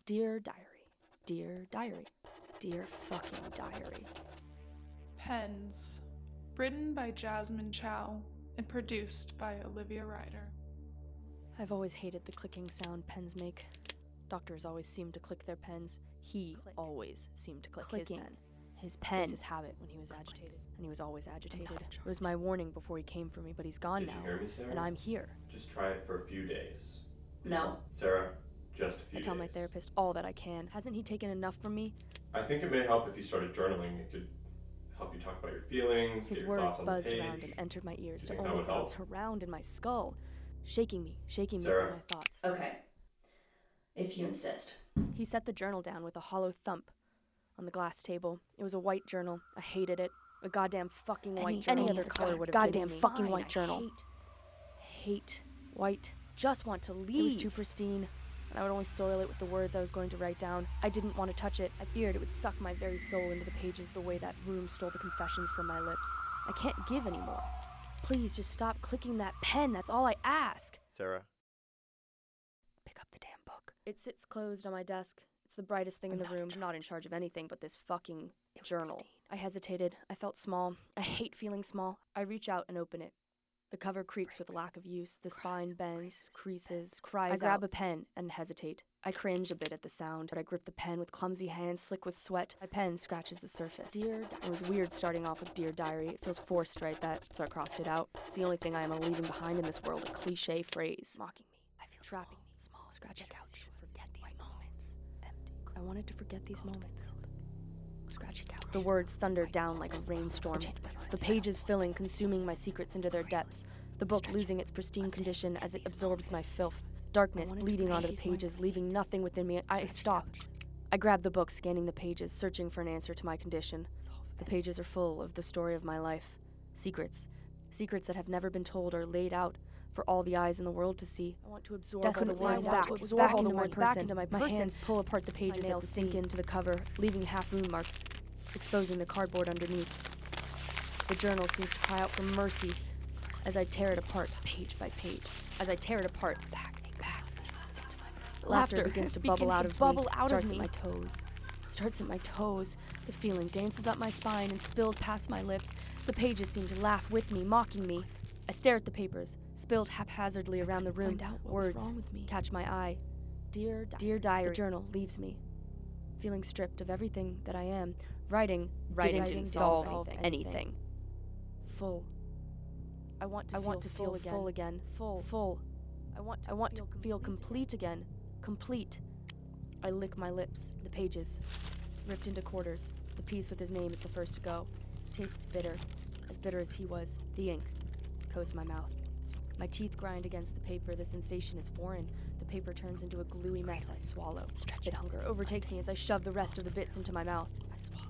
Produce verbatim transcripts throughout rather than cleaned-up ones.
Dear Diary. Dear Diary. Dear fucking Diary. Pens. Written by Jasmine Chow and produced by Olivia Ryder. I've always hated the clicking sound pens make. Doctors always seem to click their pens. He Click. always seemed to click Clicking. his pen. His pen was his habit when he was agitated, and he was always agitated. It was my warning before he came for me, but he's gone Did now, you hear me, Sarah? and I'm here. Just try it for a few days. No. Sarah, just a few I tell days. my therapist all that I can. Hasn't he taken enough from me? I think it may help if you started journaling. It could help you talk about your feelings, His get your words thoughts on the buzzed page. around and entered my ears You to think that only would help? bounce around in my skull, shaking me, shaking me Sarah. from my thoughts. Okay. If you insist. He set the journal down with a hollow thump on the glass table. It was a white journal. I hated it. A goddamn fucking white Any- journal. any Any other other color color would have goddamn given me. fucking Fine, white I journal. Hate, hate white. Just want to leave. It was too pristine, and I would only soil it with the words I was going to write down. I didn't want to touch it. I feared it would suck my very soul into the pages the way that room stole the confessions from my lips. I can't give anymore. Please just stop clicking that pen. That's all I ask. Sarah. Pick up the damn book. It sits closed on my desk. It's the brightest thing in the room. I'm not in charge of anything but this fucking journal. Pristine. I hesitated. I felt small. I hate feeling small. I reach out and open it. The cover creaks with lack of use. The spine bends, creases, cries out. I grab a pen and hesitate. I cringe a bit at the sound, but I grip the pen with clumsy hands slick with sweat. My pen scratches the surface. Dear Di- It was weird starting off with Dear Diary. It feels forced, right? That, so I crossed it out. It's the only thing I am leaving behind in this world, a cliche phrase. Mocking me. I feel trapping me. Small, scratch the couch. Forget these moments. Empty. I wanted to forget these moments. Scratchy couch. The words thundered down like a rainstorm. The pages filling, consuming my secrets into their depths. The book losing its pristine condition as it absorbs my filth. Darkness bleeding onto the pages, leaving nothing within me. I stop. I grab the book, scanning the pages, searching for an answer to my condition. The pages are full of the story of my life. Secrets. Secrets that have never been told or laid out for all the eyes in the world to see. I want to absorb all the words back, back into my person. Back into my, my hands pull apart the pages, my nails sink into the cover, leaving half wound marks, exposing the cardboard underneath. The journal seems to cry out for mercy as I tear it apart, page by page. As I tear it apart, back, back. Laughter begins to bubble out of bubble me. out Starts of me. at my toes. Starts at my toes. The feeling dances up my spine and spills past my lips. The pages seem to laugh with me, mocking me. I stare at the papers, spilled haphazardly around the room. find out what was Words wrong with me. catch my eye. Dear Diary. Dear Diary. The journal leaves me, feeling stripped of everything that I am. Writing, writing didn't solve, solve anything. anything. Full. I want to I feel want to full, feel again. full again. Full. Full. I want to I want feel to feel complete again. Complete. I lick my lips. The pages, ripped into quarters. The piece with his name is the first to go. Tastes bitter, as bitter as he was. The ink coats my mouth. My teeth grind against the paper. The sensation is foreign. The paper turns into a gluey mess. I swallow. Stretched hunger overtakes me as I shove the rest of the bits into my mouth. I swallow.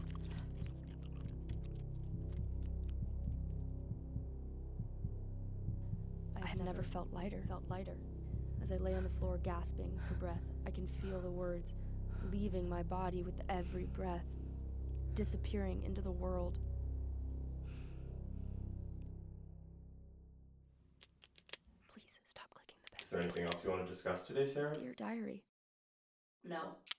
I have never felt lighter. Felt lighter. As I lay on the floor gasping for breath, I can feel the words leaving my body with every breath, disappearing into the world. Please stop clicking the pen. Is there anything else you want to discuss today, Sarah? Dear Diary. No.